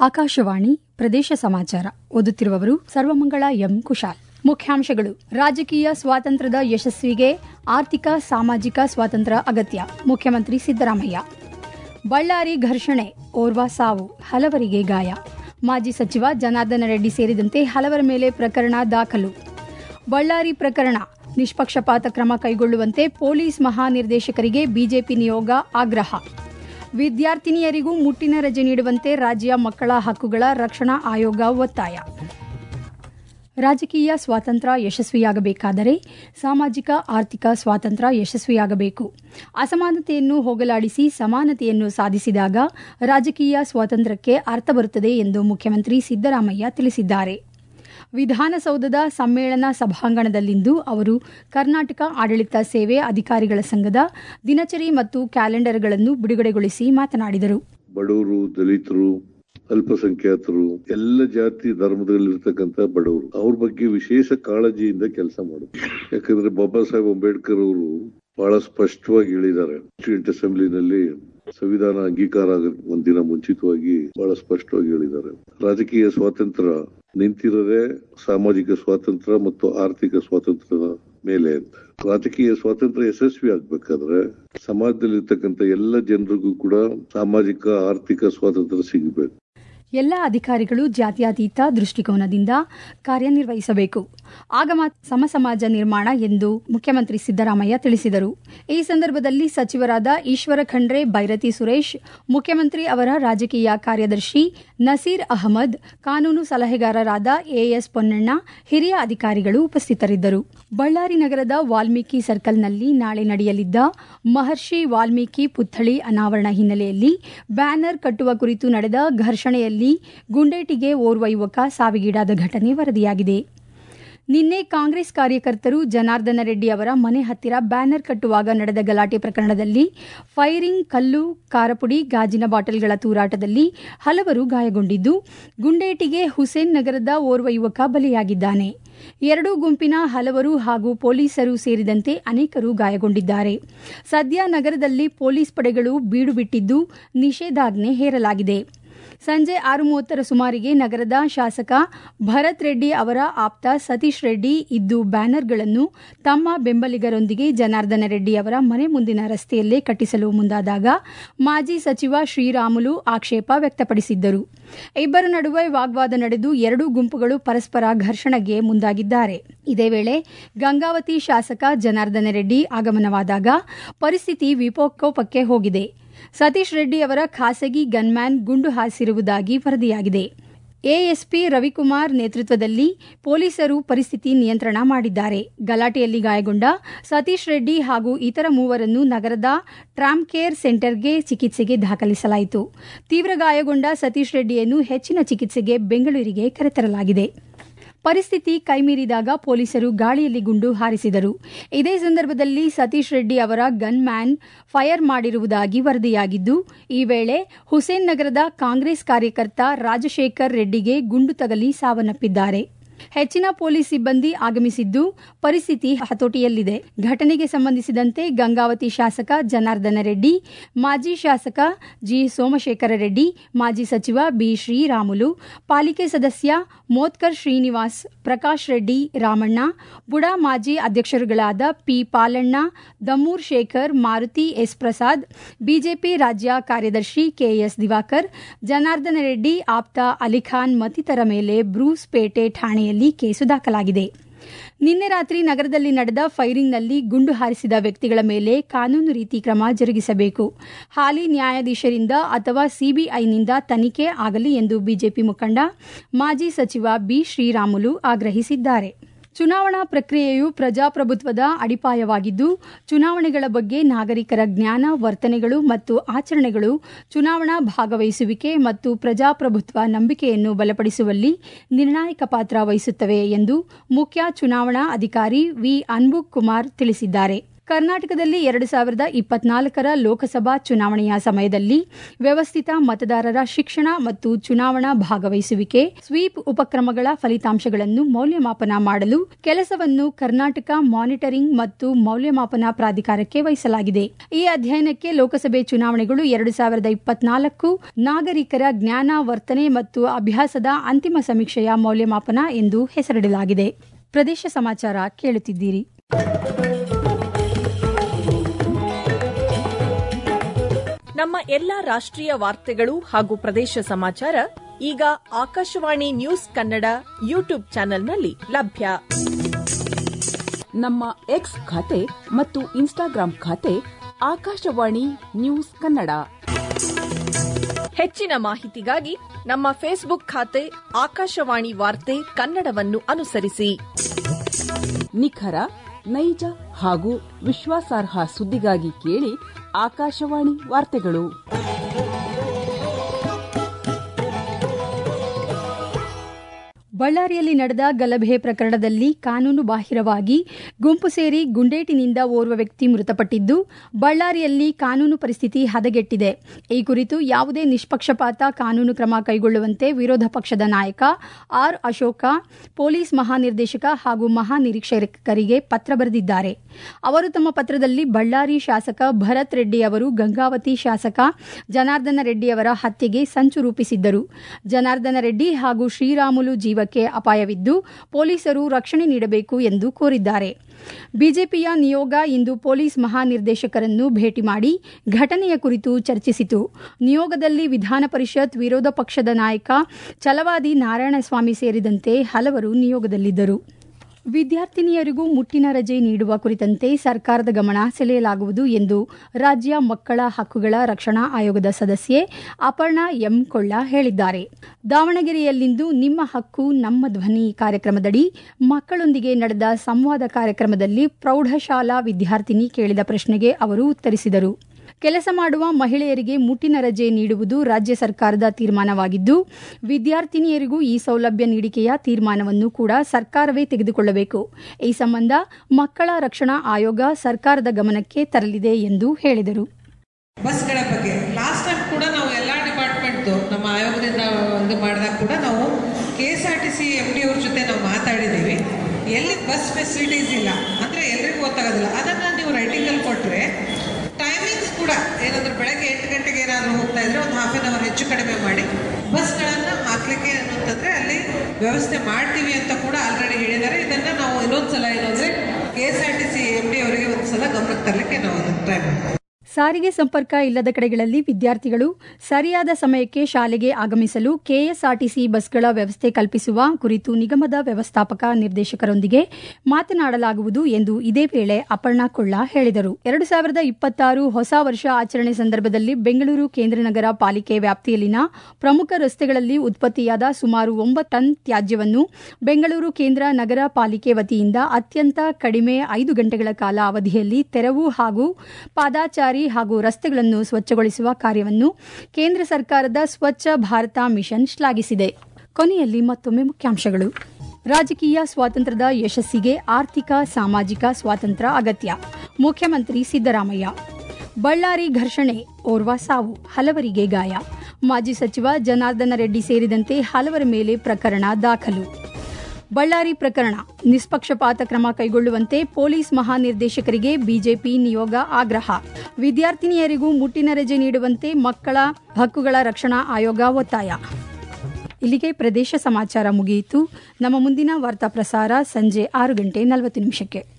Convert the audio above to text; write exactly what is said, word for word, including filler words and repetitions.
ಆಕಾಶವಾಣಿ ಪ್ರದೇಶ ಸಮಾಚಾರ ಓದುತ್ತಿರುವವರು ಸರ್ವಮಂಗಳ ಎಂ ಕುಶಾಲ್. ಮುಖ್ಯಾಂಶಗಳು. ರಾಜಕೀಯ ಸ್ವಾತಂತ್ರ್ಯದ ಯಶಸ್ವಿಗೆ ಆರ್ಥಿಕ ಸಾಮಾಜಿಕ ಸ್ವಾತಂತ್ರ್ಯ ಅಗತ್ಯ. ಮುಖ್ಯಮಂತ್ರಿ ಸಿದ್ದರಾಮಯ್ಯ. ಬಳ್ಳಾರಿ ಘರ್ಷಣೆ, ಓರ್ವ ಸಾವು, ಹಲವರಿಗೆ ಗಾಯ. ಮಾಜಿ ಸಚಿವ ಜನಾರ್ದನ ರೆಡ್ಡಿ ಸೇರಿದಂತೆ ಹಲವರ ಮೇಲೆ ಪ್ರಕರಣ ದಾಖಲು. ಬಳ್ಳಾರಿ ಪ್ರಕರಣ ನಿಷ್ಪಕ್ಷಪಾತ ಕ್ರಮ ಕೈಗೊಳ್ಳುವಂತೆ ಪೊಲೀಸ್ ಮಹಾನಿರ್ದೇಶಕರಿಗೆ ಬಿಜೆಪಿ ನಿಯೋಗ ಆಗ್ರಹ. ವಿದ್ಯಾರ್ಥಿನಿಯರಿಗೂ ಮುಟ್ಟಿನ ರಜೆ ನೀಡುವಂತೆ ರಾಜ್ಯ ಮಕ್ಕಳ ಹಕ್ಕುಗಳ ರಕ್ಷಣಾ ಆಯೋಗ ಒತ್ತಾಯ. ರಾಜಕೀಯ ಸ್ವಾತಂತ್ರ್ಯ ಯಶಸ್ವಿಯಾಗಬೇಕಾದರೆ ಸಾಮಾಜಿಕ ಆರ್ಥಿಕ ಸ್ವಾತಂತ್ರ್ಯ ಯಶಸ್ವಿಯಾಗಬೇಕು. ಅಸಮಾನತೆಯನ್ನು ಹೋಗಲಾಡಿಸಿ ಸಮಾನತೆಯನ್ನು ಸಾಧಿಸಿದಾಗ ರಾಜಕೀಯ ಸ್ವಾತಂತ್ರ್ಯಕ್ಕೆ ಅರ್ಥ ಬರುತ್ತದೆ ಎಂದು ಮುಖ್ಯಮಂತ್ರಿ ಸಿದ್ದರಾಮಯ್ಯ ತಿಳಿಸಿದ್ದಾರೆ. ವಿಧಾನಸೌಧದ ಸಮ್ಮೇಳನ ಸಭಾಂಗಣದಲ್ಲಿಂದು ಅವರು ಕರ್ನಾಟಕ ಆಡಳಿತ ಸೇವೆ ಅಧಿಕಾರಿಗಳ ಸಂಘದ ದಿನಚರಿ ಮತ್ತು ಕ್ಯಾಲೆಂಡರ್ಗಳನ್ನು ಬಿಡುಗಡೆಗೊಳಿಸಿ ಮಾತನಾಡಿದರು. ಬಡವರು, ದಲಿತರು, ಅಲ್ಪಸಂಖ್ಯಾತರು, ಎಲ್ಲ ಜಾತಿ ಧರ್ಮದಲ್ಲಿರ್ತಕ್ಕಂಥ ಬಡವರು, ಅವ್ರ ಬಗ್ಗೆ ವಿಶೇಷ ಕಾಳಜಿಯಿಂದ ಕೆಲಸ ಮಾಡುದು. ಯಾಕಂದ್ರೆ ಬಾಬಾ ಸಾಹೇಬ್ ಅಂಬೇಡ್ಕರ್ ಅವರು ಬಹಳ ಸ್ಪಷ್ಟವಾಗಿ ಹೇಳಿದ್ದಾರೆ. ಕಾನ್ಸ್ಟಿಟ್ಯೂಂಟ್ ಅಸೆಂಬ್ಲಿನಲ್ಲಿ ಸಂವಿಧಾನ ಅಂಗೀಕಾರ ಒಂದಿನ ಮುಂಚಿತವಾಗಿ ಬಹಳ ಸ್ಪಷ್ಟವಾಗಿ ಹೇಳಿದ್ದಾರೆ. ರಾಜಕೀಯ ಸ್ವಾತಂತ್ರ್ಯ ನಿಂತಿರೋದೇ ಸಾಮಾಜಿಕ ಸ್ವಾತಂತ್ರ್ಯ ಮತ್ತು ಆರ್ಥಿಕ ಸ್ವಾತಂತ್ರ್ಯದ ಮೇಲೆ ಅಂತ. ರಾಜಕೀಯ ಸ್ವಾತಂತ್ರ್ಯ ಯಶಸ್ವಿ ಆಗ್ಬೇಕಾದ್ರೆ ಸಮಾಜದಲ್ಲಿರ್ತಕ್ಕಂಥ ಎಲ್ಲ ಜನರಿಗೂ ಕೂಡ ಸಾಮಾಜಿಕ ಆರ್ಥಿಕ ಸ್ವಾತಂತ್ರ್ಯ ಸಿಗಬೇಕು. ಎಲ್ಲ ಅಧಿಕಾರಿಗಳು ಜಾತ್ಯತೀತ ದೃಷ್ಟಿಕೋನದಿಂದ ಕಾರ್ಯನಿರ್ವಹಿಸಬೇಕು. ಆಗ ಮಾತ್ರ ಸಮಸಮಾಜ ನಿರ್ಮಾಣ ಎಂದು ಮುಖ್ಯಮಂತ್ರಿ ಸಿದ್ದರಾಮಯ್ಯ ತಿಳಿಸಿದರು. ಈ ಸಂದರ್ಭದಲ್ಲಿ ಸಚಿವರಾದ ಈಶ್ವರ ಖಂಡ್ರೆ ಬೈರತಿ ಸುರೇಶ್, ಮುಖ್ಯಮಂತ್ರಿ ಅವರ ರಾಜಕೀಯ ಕಾರ್ಯದರ್ಶಿ ನಸೀರ್ ಅಹಮದ್, ಕಾನೂನು ಸಲಹೆಗಾರರಾದ ಎಎಸ್ ಪೊನ್ನಣ್ಣ, ಹಿರಿಯ ಅಧಿಕಾರಿಗಳು ಉಪಸ್ಥಿತರಿದ್ದರು. ಬಳ್ಳಾರಿ ನಗರದ ವಾಲ್ಮೀಕಿ ಸರ್ಕಲ್ನಲ್ಲಿ ನಾಳೆ ನಡೆಯಲಿದ್ದ ಮಹರ್ಷಿ ವಾಲ್ಮೀಕಿ ಪುತ್ಥಳಿ ಅನಾವರಣ ಹಿನ್ನೆಲೆಯಲ್ಲಿ ಬ್ಯಾನರ್ ಕಟ್ಟುವ ಕುರಿತು ನಡೆದ ಘರ್ಷಣೆಯಲ್ಲಿ ಗುಂಡೇಟಿಗೆ ಓರ್ವ ಯುವಕ ಸಾವಿಗೀಡಾದ ಘಟನೆ ವರದಿಯಾಗಿದೆ. ನಿನ್ನೆ ಕಾಂಗ್ರೆಸ್ ಕಾರ್ಯಕರ್ತರು ಜನಾರ್ದನ ರೆಡ್ಡಿ ಅವರ ಮನೆ ಹತ್ತಿರ ಬ್ಯಾನರ್ ಕಟ್ಟುವಾಗ ನಡೆದ ಗಲಾಟೆ ಪ್ರಕರಣದಲ್ಲಿ ಫೈರಿಂಗ್, ಕಲ್ಲು, ಕಾರಪುಡಿ, ಗಾಜಿನ ಬಾಟಲ್ಗಳ ತೂರಾಟದಲ್ಲಿ ಹಲವರು ಗಾಯಗೊಂಡಿದ್ದು, ಗುಂಡೇಟಿಗೆ ಹುಸೇನ್ ನಗರದ ಓರ್ವ ಯುವಕ ಬಲಿಯಾಗಿದ್ದಾನೆ. ಎರಡೂ ಗುಂಪಿನ ಹಲವರು ಹಾಗೂ ಪೊಲೀಸರು ಸೇರಿದಂತೆ ಅನೇಕರು ಗಾಯಗೊಂಡಿದ್ದಾರೆ. ಸದ್ಯ ನಗರದಲ್ಲಿ ಪೊಲೀಸ್ ಪಡೆಗಳು ಬೀಡು ಬಿಟ್ಟಿದ್ದು, ನಿಷೇಧಾಜ್ಞೆ ಹೇರಲಾಗಿದೆ. ಸಂಜೆ ಆರು ಮೂವತ್ತರ ಸುಮಾರಿಗೆ ನಗರದ ಶಾಸಕ ಭರತ್ ರೆಡ್ಡಿ ಅವರ ಆಪ್ತ ಸತೀಶ್ ರೆಡ್ಡಿ ಇದ್ದು ಬ್ಯಾನರ್ಗಳನ್ನು ತಮ್ಮ ಬೆಂಬಲಿಗರೊಂದಿಗೆ ಜನಾರ್ದನ ರೆಡ್ಡಿ ಅವರ ಮನೆ ಮುಂದಿನ ರಸ್ತೆಯಲ್ಲೇ ಕಟ್ಟಿಸಲು ಮುಂದಾದಾಗ ಮಾಜಿ ಸಚಿವ ಶ್ರೀರಾಮುಲು ಆಕ್ಷೇಪ ವ್ಯಕ್ತಪಡಿಸಿದ್ದರು. ಇಬ್ಬರ ನಡುವೆ ವಾಗ್ವಾದ ನಡೆದು ಎರಡೂ ಗುಂಪುಗಳು ಪರಸ್ಪರ ಘರ್ಷಣೆಗೆ ಮುಂದಾಗಿದ್ದಾರೆ. ಇದೇ ವೇಳೆ ಗಂಗಾವತಿ ಶಾಸಕ ಜನಾರ್ದನ ರೆಡ್ಡಿ ಆಗಮನವಾದಾಗ ಪರಿಸ್ಥಿತಿ ವಿಕೋಪಕ್ಕೆ ಹೋಗಿದೆ. ಸತೀಶ್ ರೆಡ್ಡಿ ಅವರ ಖಾಸಗಿ ಗನ್ಮ್ಯಾನ್ ಗುಂಡು ಹಾರಿಸಿರುವುದಾಗಿ ವರದಿಯಾಗಿದೆ. ಎಎಸ್ಪಿ ರವಿಕುಮಾರ್ ನೇತೃತ್ವದಲ್ಲಿ ಪೊಲೀಸರು ಪರಿಸ್ಥಿತಿ ನಿಯಂತ್ರಣ ಮಾಡಿದ್ದಾರೆ. ಗಲಾಟೆಯಲ್ಲಿ ಗಾಯಗೊಂಡ ಸತೀಶ್ ರೆಡ್ಡಿ ಹಾಗೂ ಇತರ ಮೂವರನ್ನು ನಗರದ ಟ್ರಾಮ್ಕೇರ್ ಸೆಂಟರ್ಗೆ ಚಿಕಿತ್ಸೆಗೆ ದಾಖಲಿಸಲಾಯಿತು. ತೀವ್ರ ಗಾಯಗೊಂಡ ಸತೀಶ್ ರೆಡ್ಡಿಯನ್ನು ಹೆಚ್ಚಿನ ಚಿಕಿತ್ಸೆಗೆ ಬೆಂಗಳೂರಿಗೆ ಕರೆತರಲಾಗಿದೆ. ಪರಿಸ್ಥಿತಿ ಕೈಮೀರಿದಾಗ ಪೊಲೀಸರು ಗಾಳಿಯಲ್ಲಿ ಗುಂಡು ಹಾರಿಸಿದರು. ಇದೇ ಸಂದರ್ಭದಲ್ಲಿ ಸತೀಶ್ ರೆಡ್ಡಿ ಅವರ ಗನ್ ಮ್ಯಾನ್ ಫೈರ್ ಮಾಡಿರುವುದಾಗಿ ವರದಿಯಾಗಿದ್ದು, ಈ ವೇಳೆ ಹುಸೇನ್ ನಗರದ ಕಾಂಗ್ರೆಸ್ ಕಾರ್ಯಕರ್ತ ರಾಜಶೇಖರ್ ರೆಡ್ಡಿಗೆ ಗುಂಡು ತಗಲಿ ಸಾವನ್ನಪ್ಪಿದ್ದಾರೆ. ಹೆಚ್ಚಿನ ಪೊಲೀಸ್ ಸಿಬ್ಬಂದಿ ಆಗಮಿಸಿದ್ದು ಪರಿಸ್ಥಿತಿ ಹತೋಟಿಯಲ್ಲಿದೆ. ಘಟನೆಗೆ ಸಂಬಂಧಿಸಿದಂತೆ ಗಂಗಾವತಿ ಶಾಸಕ ಜನಾರ್ದನ ರೆಡ್ಡಿ, ಮಾಜಿ ಶಾಸಕ ಜಿ ಸೋಮಶೇಖರ ರೆಡ್ಡಿ, ಮಾಜಿ ಸಚಿವ ಬಿ ಶ್ರೀರಾಮುಲು, ಪಾಲಿಕೆ ಸದಸ್ಯ ಮೋತ್ಕರ್ ಶ್ರೀನಿವಾಸ್, ಪ್ರಕಾಶ್ ರೆಡ್ಡಿ, ರಾಮಣ್ಣ, ಬುಡಾ ಮಾಜಿ ಅಧ್ಯಕ್ಷರುಗಳಾದ P Palanna, Dammur Shekhar, Maruti S Prasad, BJP ರಾಜ್ಯ ಕಾರ್ಯದರ್ಶಿ ಕೆಎಸ್ ದಿವಾಕರ್, ಜನಾರ್ದನ ರೆಡ್ಡಿ ಆಪ್ತ ಅಲಿಖಾನ್ ಮತ್ತಿತರ ಮೇಲೆ ಬ್ರೂಸ್ ಪೇಟೆ ಠಾಣೆಯಲ್ಲಿ ಕೇಸು ದಾಖಲಾಗಿದೆ. ನಿನ್ನೆ ರಾತ್ರಿ ನಗರದಲ್ಲಿ ನಡೆದ ಫೈರಿಂಗ್ನಲ್ಲಿ ಗುಂಡು ಹಾರಿಸಿದ ವ್ಯಕ್ತಿಗಳ ಮೇಲೆ ಕಾನೂನು ರೀತಿ ಕ್ರಮ ಜರುಗಿಸಬೇಕು. ಹಾಲಿ ನ್ಯಾಯಾಧೀಶರಿಂದ ಅಥವಾ ಸಿಬಿಐನಿಂದ ತನಿಖೆ ಆಗಲಿ ಎಂದು ಬಿಜೆಪಿ ಮುಖಂಡ ಮಾಜಿ ಸಚಿವ ಬಿ ಶ್ರೀರಾಮುಲು ಆಗ್ರಹಿಸಿದ್ದಾರೆ. ಚುನಾವಣಾ ಪ್ರಕ್ರಿಯೆಯು ಪ್ರಜಾಪ್ರಭುತ್ವದ ಅಡಿಪಾಯವಾಗಿದ್ದು, ಚುನಾವಣೆಗಳ ಬಗ್ಗೆ ನಾಗರಿಕರ ಜ್ಞಾನ, ವರ್ತನೆಗಳು ಮತ್ತು ಆಚರಣೆಗಳು ಚುನಾವಣಾ ಭಾಗವಹಿಸುವಿಕೆ ಮತ್ತು ಪ್ರಜಾಪ್ರಭುತ್ವ ನಂಬಿಕೆಯನ್ನು ಬಲಪಡಿಸುವಲ್ಲಿ ನಿರ್ಣಾಯಕ ಪಾತ್ರ ವಹಿಸುತ್ತವೆ ಎಂದು ಮುಖ್ಯ ಚುನಾವಣಾ ಅಧಿಕಾರಿ ವಿ ಅನ್ಬುಕ್ ಕುಮಾರ್ ತಿಳಿಸಿದ್ದಾರೆ. ಕರ್ನಾಟಕದಲ್ಲಿ ಎರಡು ಸಾವಿರದ ಇಪ್ಪತ್ನಾಲ್ಕರ ಲೋಕಸಭಾ ಚುನಾವಣೆಯ ಸಮಯದಲ್ಲಿ ವ್ಯವಸ್ಥಿತ ಮತದಾರರ ಶಿಕ್ಷಣ ಮತ್ತು ಚುನಾವಣಾ ಭಾಗವಹಿಸುವಿಕೆ ಸ್ವೀಪ್ ಉಪಕ್ರಮಗಳ ಫಲಿತಾಂಶಗಳನ್ನು ಮೌಲ್ಯಮಾಪನ ಮಾಡಲು ಕೆಲಸವನ್ನು ಕರ್ನಾಟಕ ಮಾನಿಟರಿಂಗ್ ಮತ್ತು ಮೌಲ್ಯಮಾಪನ ಪ್ರಾಧಿಕಾರಕ್ಕೆ ವಹಿಸಲಾಗಿದೆ. ಈ ಅಧ್ಯಯನಕ್ಕೆ ಲೋಕಸಭೆ ಚುನಾವಣೆಗಳು ಎರಡು ಸಾವಿರದ ಇಪ್ಪತ್ನಾಲ್ಕು ನಾಗರಿಕರ ಜ್ಞಾನ, ವರ್ತನೆ ಮತ್ತು ಅಭ್ಯಾಸದ ಅಂತಿಮ ಸಮೀಕ್ಷೆಯ ಮೌಲ್ಯಮಾಪನ ಎಂದು ಹೆಸರಿಡಲಾಗಿದೆ. ಪ್ರದೇಶ ಸಮಾಚಾರ ಕೇಳುತ್ತಿದ್ದೀರಿ. ನಮ್ಮ ಎಲ್ಲಾ ರಾಷ್ಟ್ರೀಯ ವಾರ್ತೆಗಳು ಹಾಗೂ ಪ್ರದೇಶ ಸಮಾಚಾರ ಈಗ ಆಕಾಶವಾಣಿ ನ್ಯೂಸ್ ಕನ್ನಡ ಯೂಟ್ಯೂಬ್ ಚಾನೆಲ್ನಲ್ಲಿ ಲಭ್ಯ. ನಮ್ಮ ಎಕ್ಸ್ ಖಾತೆ ಮತ್ತು ಇನ್ಸ್ಟಾಗ್ರಾಂ ಖಾತೆ ಆಕಾಶವಾಣಿ ನ್ಯೂಸ್ ಕನ್ನಡ. ಹೆಚ್ಚಿನ ಮಾಹಿತಿಗಾಗಿ ನಮ್ಮ ಫೇಸ್ಬುಕ್ ಖಾತೆ ಆಕಾಶವಾಣಿ ವಾರ್ತೆ ಕನ್ನಡವನ್ನು ಅನುಸರಿಸಿ. ನಿಖರ, ನೈಜ ಹಾಗೂ ವಿಶ್ವಾಸಾರ್ಹ ಸುದ್ದಿಗಾಗಿ ಕೇಳಿ ಆಕಾಶವಾಣಿ ವಾರ್ತೆಗಳು. ಬಳ್ಳಾರಿಯಲ್ಲಿ ನಡೆದ ಗಲಭೆ ಪ್ರಕರಣದಲ್ಲಿ ಕಾನೂನು ಬಾಹಿರವಾಗಿ ಗುಂಪು ಸೇರಿ ಗುಂಡೇಟಿನಿಂದ ಓರ್ವ ವ್ಯಕ್ತಿ ಮೃತಪಟ್ಟಿದ್ದು, ಬಳ್ಳಾರಿಯಲ್ಲಿ ಕಾನೂನು ಪರಿಸ್ಥಿತಿ ಹದಗೆಟ್ಟಿದೆ. ಈ ಕುರಿತು ಯಾವುದೇ ನಿಷ್ಪಕ್ಷಪಾತ ಕಾನೂನು ಕ್ರಮ ಕೈಗೊಳ್ಳುವಂತೆ ವಿರೋಧ ಪಕ್ಷದ ನಾಯಕ ಆರ್ ಅಶೋಕ ಪೊಲೀಸ್ ಮಹಾನಿರ್ದೇಶಕ ಹಾಗೂ ಮಹಾನಿರೀಕ್ಷಕರಿಗೆ ಪತ್ರ ಬರೆದಿದ್ದಾರೆ. ಅವರು ತಮ್ಮ ಪತ್ರದಲ್ಲಿ ಬಳ್ಳಾರಿ ಶಾಸಕ ಭರತ್ ರೆಡ್ಡಿ ಅವರು ಗಂಗಾವತಿ ಶಾಸಕ ಜನಾರ್ದನ ರೆಡ್ಡಿ ಅವರ ಹತ್ಯೆಗೆ ಸಂಚು ರೂಪಿಸಿದ್ದರು. ಜನಾರ್ದನ ರೆಡ್ಡಿ ಹಾಗೂ ಶ್ರೀರಾಮುಲು ಜೀವ ಅಪಾಯವಿದ್ದು ಪೊಲೀಸರು ರಕ್ಷಣೆ ನೀಡಬೇಕು ಎಂದು ಕೋರಿದ್ದಾರೆ. ಬಿಜೆಪಿಯ ನಿಯೋಗ ಇಂದು ಪೊಲೀಸ್ ಮಹಾನಿರ್ದೇಶಕರನ್ನು ಭೇಟಿ ಮಾಡಿ ಘಟನೆಯ ಕುರಿತು ಚರ್ಚಿಸಿತು. ನಿಯೋಗದಲ್ಲಿ ವಿಧಾನ ಪರಿಷತ್ ವಿರೋಧ ಪಕ್ಷದ ನಾಯಕ ಛಲವಾದಿ ನಾರಾಯಣಸ್ವಾಮಿ ಸೇರಿದಂತೆ ಹಲವರು ನಿಯೋಗದಲ್ಲಿದ್ದರು. ವಿದ್ಯಾರ್ಥಿನಿಯರಿಗೂ ಮುಟ್ಟಿನ ರಜೆ ನೀಡುವ ಕುರಿತಂತೆ ಸರ್ಕಾರದ ಗಮನ ಸೆಳೆಯಲಾಗುವುದು ಎಂದು ರಾಜ್ಯ ಮಕ್ಕಳ ಹಕ್ಕುಗಳ ರಕ್ಷಣಾ ಆಯೋಗದ ಸದಸ್ಯೆ ಅಪರ್ಣಾ ಎಂ ಕೊಳ್ಳ ಹೇಳಿದ್ದಾರೆ. ದಾವಣಗೆರೆಯಲ್ಲಿಂದು ನಿಮ್ಮ ಹಕ್ಕು ನಮ್ಮ ಧ್ವನಿ ಕಾರ್ಯಕ್ರಮದಡಿ ಮಕ್ಕಳೊಂದಿಗೆ ನಡೆದ ಸಂವಾದ ಕಾರ್ಯಕ್ರಮದಲ್ಲಿ ಪ್ರೌಢಶಾಲಾ ವಿದ್ಯಾರ್ಥಿನಿ ಕೇಳಿದ ಪ್ರಶ್ನೆಗೆ ಅವರು ಉತ್ತರಿಸಿದರು. ಕೆಲಸ ಮಾಡುವ ಮಹಿಳೆಯರಿಗೆ ಮುಟ್ಟಿನ ರಜೆ ನೀಡುವುದು ರಾಜ್ಯ ಸರ್ಕಾರದ ತೀರ್ಮಾನವಾಗಿದ್ದು, ವಿದ್ಯಾರ್ಥಿನಿಯರಿಗೂ ಈ ಸೌಲಭ್ಯ ನೀಡಿಕೆಯ ತೀರ್ಮಾನವನ್ನು ಕೂಡ ಸರ್ಕಾರವೇ ತೆಗೆದುಕೊಳ್ಳಬೇಕು. ಈ ಸಂಬಂಧ ಮಕ್ಕಳ ರಕ್ಷಣಾ ಆಯೋಗ ಸರ್ಕಾರದ ಗಮನಕ್ಕೆ ತರಲಿದೆ ಎಂದು ಹೇಳಿದರು. ಬಸ್ಗಳ ಬಗ್ಗೆ ಲಾಸ್ಟ್ ಟೈಮ್ ಕೂಡ ನಾವು ಎಲ್ಲ ಡಿಪಾರ್ಟ್ಮೆಂಟ್ ನಮ್ಮ ಆಯೋಗದಿಂದ ಇದು ಮಾಡಿದಾಗ ಕೂಡ ನಾವು K S R T C M D ಅವ್ರ ಜೊತೆ ನಾವು ಮಾತಾಡಿದ್ದೀವಿ. ಎಲ್ಲಿ ಬಸ್ ಫೆಸಿಲಿಟೀಸ್ ಇಲ್ಲ ಅಂದರೆ ಎಲ್ರಿಗೂ ಗೊತ್ತಾಗೋದಿಲ್ಲ. ಅದನ್ನು ನೀವು ರೈಟಿಂಗಲ್ಲಿ ಕೊಟ್ಟರೆ ಟೈಮಿಂಗ್ಸ್ ಕೂಡ ಏನಂದ್ರೆ ಬೆಳಗ್ಗೆ ಎಂಟು ಗಂಟೆಗೆ ಏನಾದರೂ ಹೋಗ್ತಾ ಇದ್ರೆ ಒಂದು ಹಾಫ್ ಆನ್ ಅವರ್ ಹೆಚ್ಚು ಕಡಿಮೆ ಮಾಡಿ ಬಸ್ಗಳನ್ನು ಹಾಕ್ಲಿಕ್ಕೆ ಅನ್ನೋಂತಂದ್ರೆ ಅಲ್ಲಿ ವ್ಯವಸ್ಥೆ ಮಾಡ್ತೀವಿ ಅಂತ ಕೂಡ ಆಲ್ರೆಡಿ ಹೇಳಿದ್ದಾರೆ. ಇದನ್ನು ನಾವು ಇನ್ನೊಂದ್ಸಲ ಏನಂದ್ರೆ K S R T C M D ಅವರಿಗೆ ಒಂದ್ಸಲ ಗಮನಕ್ಕೆ ತರಲಿಕ್ಕೆ ನಾವು ಟ್ರೈ ಮಾಡ್ತೀವಿ. ಸಾರಿಗೆ ಸಂಪರ್ಕ ಇಲ್ಲದ ಕಡೆಗಳಲ್ಲಿ ವಿದ್ಯಾರ್ಥಿಗಳು ಸರಿಯಾದ ಸಮಯಕ್ಕೆ ಶಾಲೆಗೆ ಆಗಮಿಸಲು ಕೆಎಸ್ಆರ್ಟಿಸಿ ಬಸ್ಗಳ ವ್ಯವಸ್ಥೆ ಕಲ್ಪಿಸುವ ಕುರಿತು ನಿಗಮದ ವ್ಯವಸ್ಥಾಪಕ ನಿರ್ದೇಶಕರೊಂದಿಗೆ ಮಾತನಾಡಲಾಗುವುದು ಎಂದು ಇದೇ ವೇಳೆ ಅಪರ್ಣಾ ಕೊಳ್ಳ ಹೇಳಿದರು. ಎರಡು ಸಾವಿರದ ಇಪ್ಪತ್ತಾರು ಹೊಸ ವರ್ಷ ಆಚರಣೆ ಸಂದರ್ಭದಲ್ಲಿ ಬೆಂಗಳೂರು ಕೇಂದ್ರ ನಗರ ಪಾಲಿಕೆ ವ್ಯಾಪ್ತಿಯಲ್ಲಿನ ಪ್ರಮುಖ ರಸ್ತೆಗಳಲ್ಲಿ ಉತ್ಪತ್ತಿಯಾದ ಸುಮಾರು ಒಂಬತ್ತು ಟನ್ ತ್ಯಾಜ್ಯವನ್ನು ಬೆಂಗಳೂರು ಕೇಂದ್ರ ನಗರ ಪಾಲಿಕೆ ವತಿಯಿಂದ ಅತ್ಯಂತ ಕಡಿಮೆ ಐದು ಗಂಟೆಗಳ ಕಾಲ ಅವಧಿಯಲ್ಲಿ ತೆರವು ಹಾಗೂ ಪಾದಾಚಾರಿ ಹಾಗೂ ರಸ್ತೆಗಳನ್ನು ಸ್ವಚ್ಛಗೊಳಿಸುವ ಕಾರ್ಯವನ್ನು ಕೇಂದ್ರ ಸರ್ಕಾರದ ಸ್ವಚ್ಛ ಭಾರತ ಮಿಷನ್ ಶ್ಲಾಘಿಸಿದೆ. ಕೊನೆಯಲ್ಲಿ ಮತ್ತೊಮ್ಮೆ ಮುಖ್ಯಾಂಶಗಳು. ರಾಜಕೀಯ ಸ್ವಾತಂತ್ರ್ಯದ ಯಶಸ್ಸಿಗೆ ಆರ್ಥಿಕ ಸಾಮಾಜಿಕ ಸ್ವಾತಂತ್ರ್ಯ ಅಗತ್ಯ. ಮುಖ್ಯಮಂತ್ರಿ ಸಿದ್ದರಾಮಯ್ಯ. ಬಳ್ಳಾರಿ ಘರ್ಷಣೆ, ಓರ್ವ ಸಾವು, ಹಲವರಿಗೆ ಗಾಯ. ಮಾಜಿ ಸಚಿವ ಜನಾರ್ದನ ರೆಡ್ಡಿ ಸೇರಿದಂತೆ ಹಲವರ ಮೇಲೆ ಪ್ರಕರಣ ದಾಖಲು. ಬಳ್ಳಾರಿ ಪ್ರಕರಣ, ನಿಷ್ಪಕ್ಷಪಾತ ಕ್ರಮ ಕೈಗೊಳ್ಳುವಂತೆ ಪೊಲೀಸ್ ಮಹಾನಿರ್ದೇಶಕರಿಗೆ ಬಿಜೆಪಿ ನಿಯೋಗ ಆಗ್ರಹ. ವಿದ್ಯಾರ್ಥಿನಿಯರಿಗೂ ಮುಟ್ಟಿನ ರಜೆ ನೀಡುವಂತೆ ಮಕ್ಕಳ ಹಕ್ಕುಗಳ ರಕ್ಷಣಾ ಆಯೋಗ ಒತ್ತಾಯ. ಇಲ್ಲಿಗೆ ಪ್ರದೇಶ ಸಮಾಚಾರ ಮುಗಿಯಿತು. ನಮ್ಮ ಮುಂದಿನ ವಾರ್ತಾ ಪ್ರಸಾರ ಸಂಜೆ ಆರು ಗಂಟೆ ನಲವತ್ತು ನಿಮಿಷಕ್ಕೆ.